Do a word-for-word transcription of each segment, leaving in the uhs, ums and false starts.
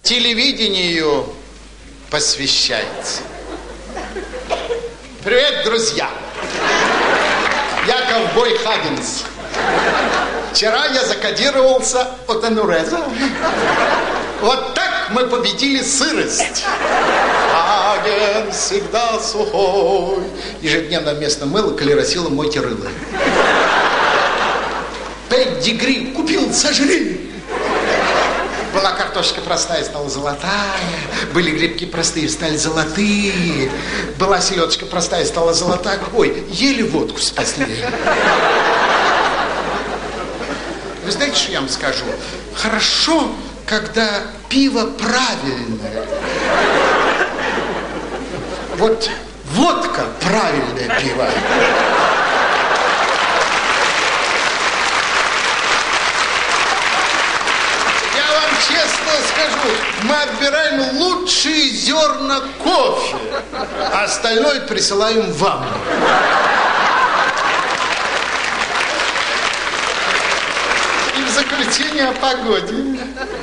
телевидению посвящается. Привет, друзья! Я ковбой Хаггинс. Вчера я закодировался от Энуреза. Вот так мы победили сырость. Хаггинс всегда сухой. Ежедневно вместо мыла клеросилом мойте рыло. Педигри купил, сожри. Была картошка простая, стала золотая. Были грибки простые, стали золотые. Была селедочка простая, стала золотая. Ой, ели водку спасли. Вы знаете, что я вам скажу? Хорошо, когда пиво правильное. Вот водка правильное пиво. Честно скажу, мы отбираем лучшие зерна кофе, а остальное присылаем вам. И в заключение о погоде.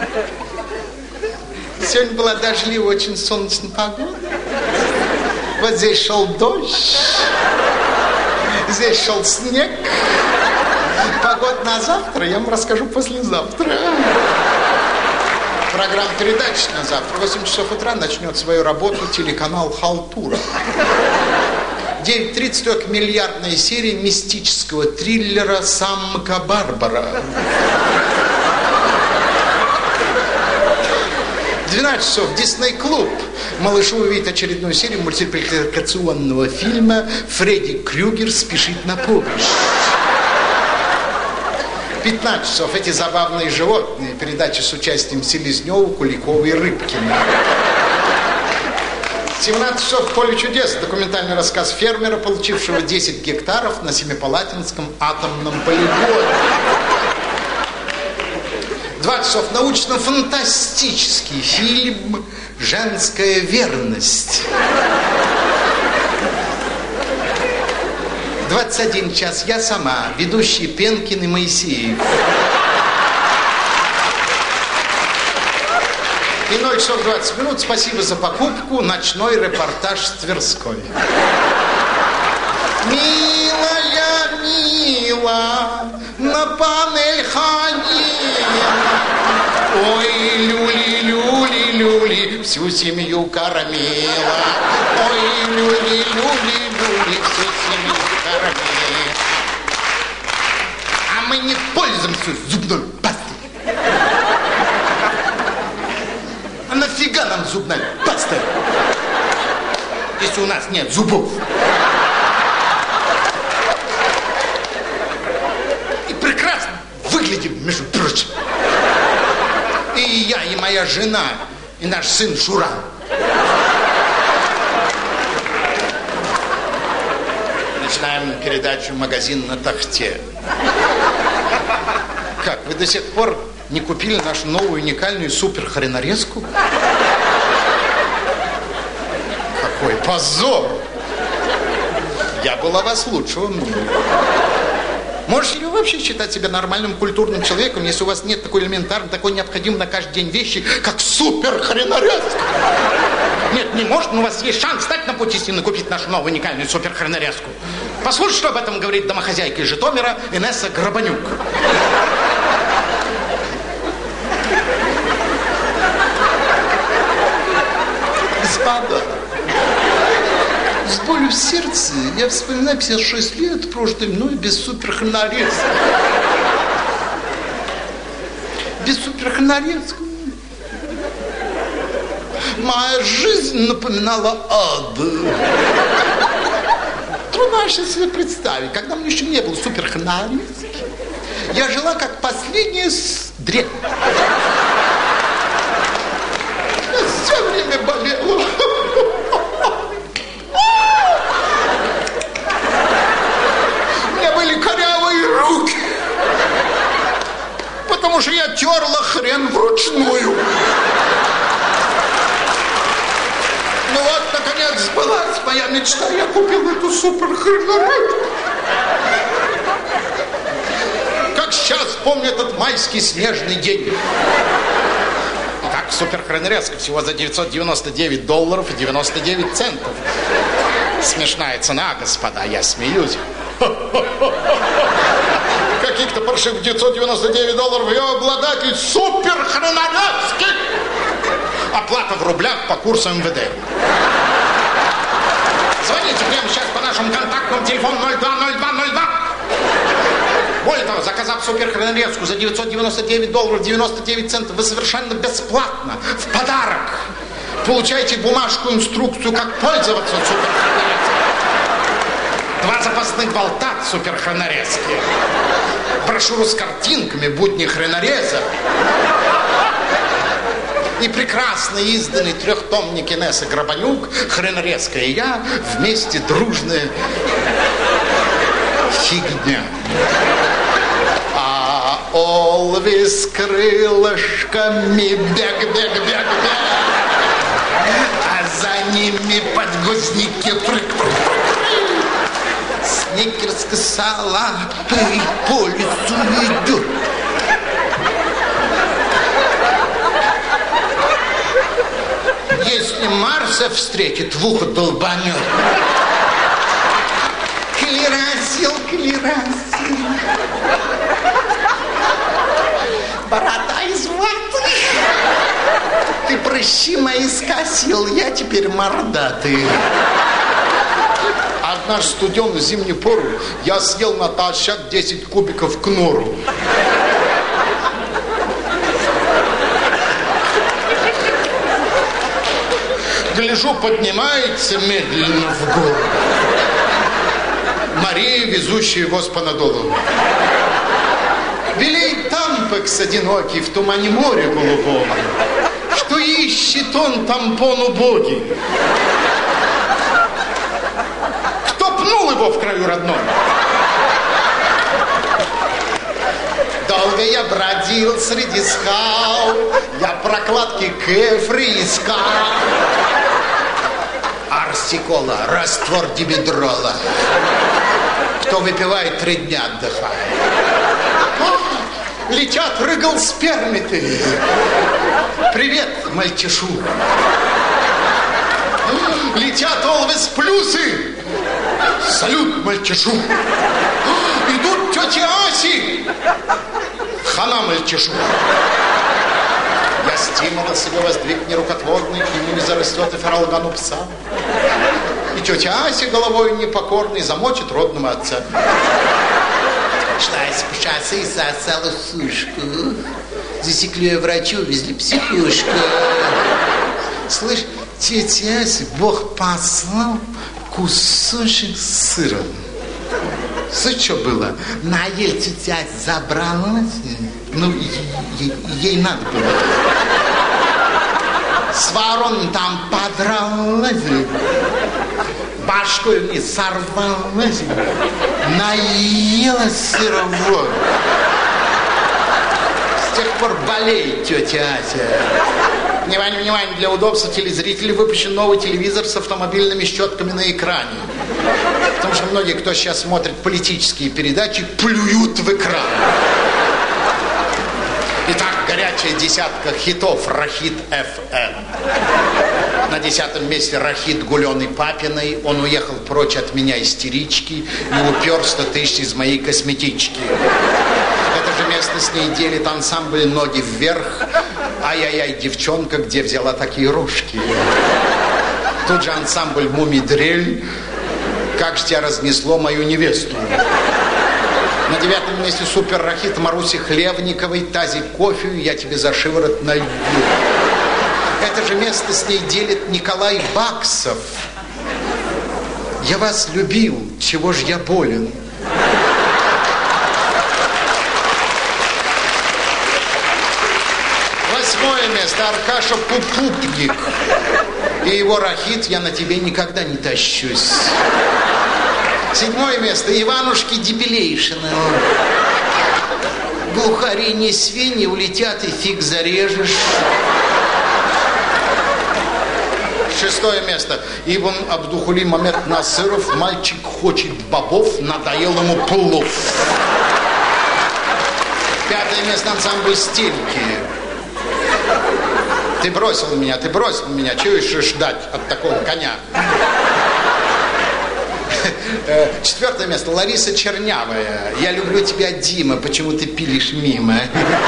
Сегодня была дождливая, очень солнечная погода. Вот здесь шел дождь, здесь шел снег. Погода на завтра я вам расскажу послезавтра. Программа передач на завтра. В восемь часов утра начнет свою работу телеканал «Халтура». девять тридцать только миллиардная серия мистического триллера «Самка-Барбара». двенадцать часов Дисней-клуб. Малыши увидят очередную серию мультипликационного фильма «Фредди Крюгер спешит на помощь». пятнадцать часов эти забавные животные. Передачи с участием Селезнева, Куликова и Рыбкина. семнадцать часов «Поле чудес». Документальный рассказ фермера, получившего десять гектаров на Семипалатинском атомном полигоне. двадцать часов научно-фантастический фильм «Женская верность». двадцать один час я сама, ведущие Пенкин и Моисеев. И ноль часов двадцать минут, спасибо за покупку, ночной репортаж с Тверской. Милая, мила, на панель ханила. Ой, люли, люли, люли, всю семью кормила. Ой, люли, люли, люли, всю семью кормила. А мы не пользуемся зубной пастой. А нафига нам зубная паста, если у нас нет зубов? И прекрасно выглядим, между прочим. И я, и моя жена, и наш сын Шура. Начинаем передачу «Магазин на тахте». Как, вы до сих пор не купили нашу новую уникальную супер-хренорезку? Какой позор! Я был о вас лучшего мнения. Можете ли вы вообще считать себя нормальным культурным человеком, если у вас нет такой элементарной, такой необходимой на каждый день вещи, как супер-хренорезка? Нет, не может, но у вас есть шанс стать на путь истины, купить нашу новую уникальную супер-хренорезку. Послушайте, что об этом говорит домохозяйка из Житомира Инесса Грабанюк. Господа, с болью в сердце я вспоминаю пятьдесят шесть лет, прожитые мной без суперхренорезки. Без суперхренорезки. Моя жизнь напоминала ад. Трудно вообще себе представить, когда мне еще не было суперхренорезки. Я жила как последняя дрянь. Я все время болела. У меня были корявые руки. Потому что я терла хрен вручную. Ну вот, наконец, сбылась моя мечта. Я купил эту суперхренорезку. Как сейчас помню этот майский снежный день. Итак, Так, суперхронорезка всего за девятьсот девяносто девять долларов и девяносто девять центов. Смешная цена, господа, я смеюсь. Каких-то паршивых девятьсот девяносто девять долларов, я обладатель суперхронорезки. Оплата в рублях по курсу эм вэ дэ. Звоните прямо сейчас по нашему контактному телефону ноль два ноль два ноль два. Более того, заказав суперхронорезку за девятьсот девяносто девять долларов девяносто девять центов, вы совершенно бесплатно в подарок получаете бумажку, инструкцию, как пользоваться суперхронорезкой. Два запасных болта суперхронорезки. Брошюру с картинками «Будни хронореза». И прекрасно изданный трехтомник Инессы Грабанюк «Хронорезка и я» вместе дружная фигня. А Олвис крылышками бег, бег, бег, бег. А за ними подгузники прыг-прыг. Сникерская салата и по лесу идет. Если Марса встретит, в ухо долбанет. Клерасил, клерасил. Борода из ваты. Ты прыщи мои скосил, я теперь мордатый. Однажды студеную зимнюю пору я съел натощак десять кубиков кнору. Гляжу, поднимается медленно в гору Мария, везущая его с Панадолом. Белеет тампекс одинокий в тумане моря голубом. Что ищет он тампон убогий? Кто пнул его в краю родном? Долго я бродил среди скал, я прокладки кефри искал. Арсикола, раствор димедрола. Кто выпивает, три дня отдыхает. О, летят рыгал спермиты. Привет, мальчишу. Летят олвес плюсы. Салют, мальчишу. Идут тети Аси. Хана мальчишу. Я стимула себе воздвиг нерукотворный, и ими зарастет эфиралгану пса. И тетя Ася головой непокорной замочит родного отца. Шла я спушаться и сосала сушку. Засекли ее врачу, увезли психушку. Слышь, тетя Ася, Бог послал кусочек сыра. Слышь, что было? На ель тетя Ася забралась. Ну, ей, ей надо было. С ворон там подралась. Башкой не сорвалась. Наелась сыровой. С тех пор болеет тетя Ася. Внимание, внимание, для удобства телезрителей выпущен новый телевизор с автомобильными щетками на экране. Потому что многие, кто сейчас смотрит политические передачи, плюют в экран. Итак, горячая десятка хитов Рахит эф эм. На десятом месте Рахит Гуленой Папиной. Он уехал прочь от меня истерички и упер сто тысяч из моей косметички. Это же место с ней делит ансамбль «Ноги вверх». Ай-яй-яй, девчонка, где взяла такие рожки? Тут же ансамбль «Мумидрель». Как же тебя разнесло мою невесту? На девятом месте супер Рахит Маруси Хлевниковой. Тазик кофе, я тебе за шиворот налью. Это же место с ней делит Николай Баксов. Я вас любил, чего ж я болен? Восьмое место Аркаша Пупупник. И его Рахит «Я на тебе никогда не тащусь». Седьмое место Иванушки Дебилейшина. Глухари не свиньи, улетят и фиг зарежешь. Шестое место Ибн Абдухули Мамед Насыров. Мальчик хочет бобов, надоел ему плов. Пятое место ансамбль «Стельки». Ты бросил меня, ты бросил меня. Чего еще ждать от такого коня? Четвертое место. Лариса Чернявая. Я люблю тебя, Дима, почему ты пилишь мимо?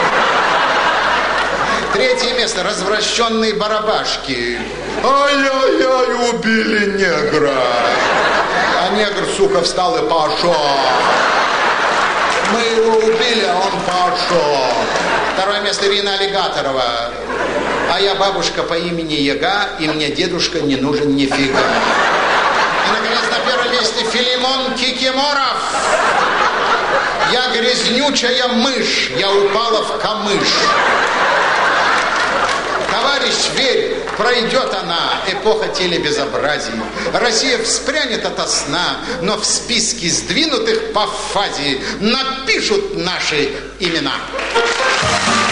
Третье место. Развращенные барабашки. Ай-яй-яй, убили негра. А негр, сука, встал и пошел. Мы его убили, а он пошел. Второе место. Ирина Аллигаторова. А я бабушка по имени Яга, и мне дедушка не нужен нифига. И, наконец, на первом месте Филимон Кикиморов. Я грязнючая мышь, я упала в камыш. Товарищ, верь, пройдет она, эпоха телебезобразий. Россия вспрянет ото сна, но в списке сдвинутых по фазе напишут наши имена.